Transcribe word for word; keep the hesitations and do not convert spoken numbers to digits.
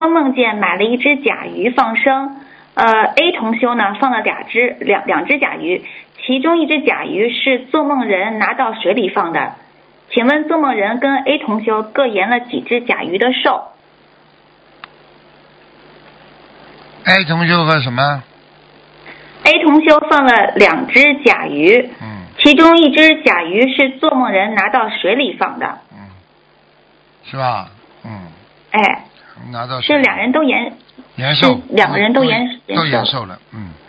梦见买了一只甲鱼放生，呃 A 同修呢放了两只两两只甲鱼，其中一只甲鱼是做梦人拿到水里放的，请问做梦人跟 A 同修各延了几只甲鱼的寿？ A 同修和什么？ A 同修放了两只甲鱼， 嗯其中一只甲鱼是做梦人拿到水里放的， 嗯，是吧？嗯， 哎， 拿到是两人都延， 延寿， 是两个人都延都延寿延寿了，嗯。